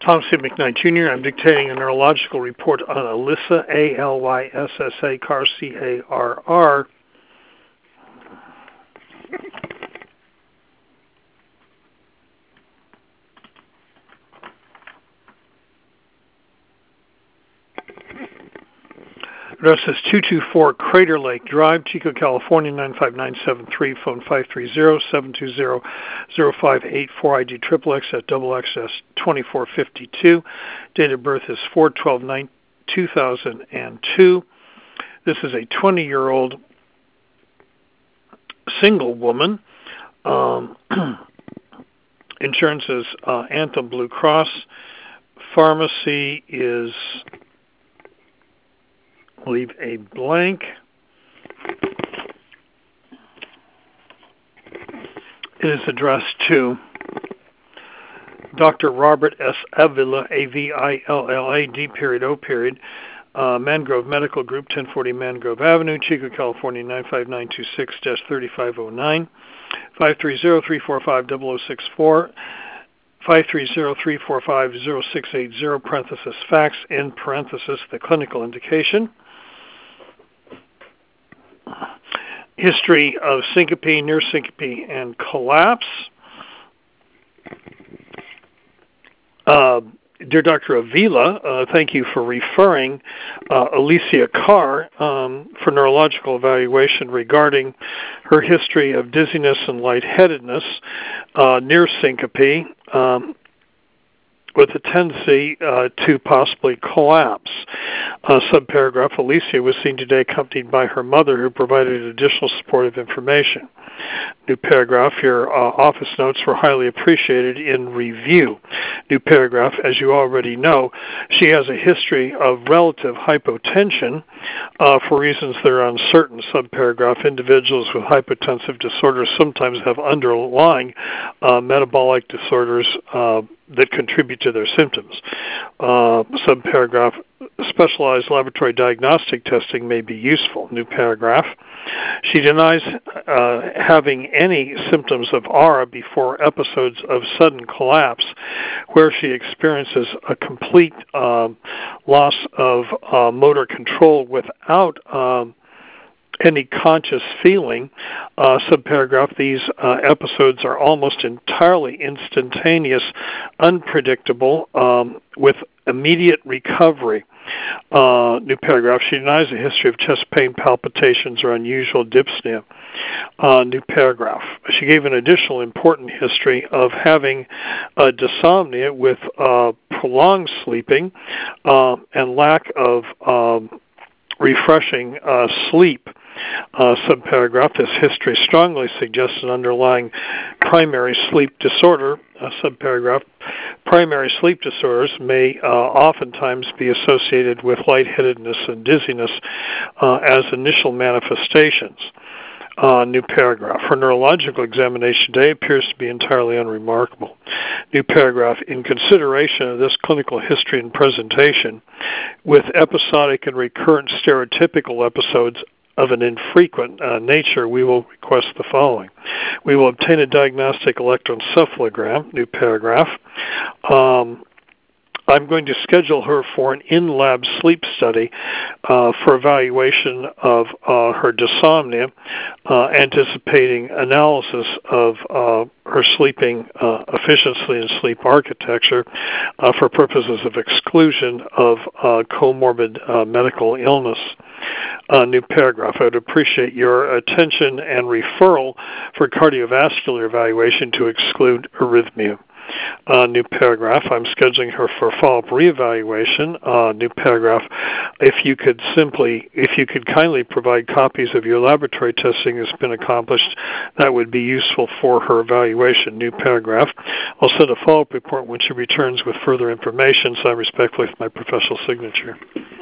Thomas C. McKnight, Jr. I'm dictating a neurological report on Alyssa, A-L-Y-S-S-A, Carr, C-A-R-R. Address is 224 Crater Lake Drive, Chico, California, 95973, phone 530-720-0584, ID XXX at XXS2452. Date of birth is 4/12/2002. This is a 20-year-old single woman. Insurance is Anthem Blue Cross. Pharmacy is... leave a blank. It is addressed to Dr. Robert S. Avila, A-V-I-L-L-A, D period, O period, Mangrove Medical Group, 1040 Mangrove Avenue, Chico, California, 95926-3509, 530-345-0064, 530-345-0680, parenthesis fax, in parenthesis the clinical indication. History of syncope, near syncope, and collapse. Dear Dr. Avila, thank you for referring Alicia Carr for neurological evaluation regarding her history of dizziness and lightheadedness, near syncope, with a tendency to possibly collapse. Subparagraph, Alicia was seen today accompanied by her mother, who provided additional supportive information. New paragraph, your office notes were highly appreciated in review. New paragraph, as you already know, she has a history of relative hypotension for reasons that are uncertain. Subparagraph, individuals with hypotensive disorders sometimes have underlying metabolic disorders that contribute to their symptoms. Subparagraph, specialized laboratory diagnostic testing may be useful. New paragraph. She denies having any symptoms of aura before episodes of sudden collapse, where she experiences a complete loss of motor control without any conscious feeling. Subparagraph, these episodes are almost entirely instantaneous, unpredictable, with immediate recovery. New paragraph, she denies a history of chest pain, palpitations, or unusual dyspnea. New paragraph, she gave an additional important history of having dysomnia with prolonged sleeping and lack of refreshing sleep. Subparagraph, this history strongly suggests an underlying primary sleep disorder. Subparagraph, primary sleep disorders may oftentimes be associated with lightheadedness and dizziness as initial manifestations. New paragraph, her neurological examination today appears to be entirely unremarkable. New paragraph, in consideration of this clinical history and presentation, with episodic and recurrent stereotypical episodes of an infrequent nature, we will request the following. We will obtain a diagnostic electroencephalogram. New paragraph. I'm going to schedule her for an in-lab sleep study for evaluation of her dysomnia, anticipating analysis of her sleeping efficiency and sleep architecture for purposes of exclusion of comorbid medical illness. New paragraph. I would appreciate your attention and referral for cardiovascular evaluation to exclude arrhythmia. New paragraph. I'm scheduling her for follow-up reevaluation. New paragraph. If you could kindly provide copies of your laboratory testing that's been accomplished, that would be useful for her evaluation. New paragraph. I'll send a follow-up report when she returns with further information. Signed respectfully with my professional signature.